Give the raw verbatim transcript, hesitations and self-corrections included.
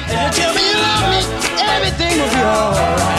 If you tell me you love me, everything will be alright.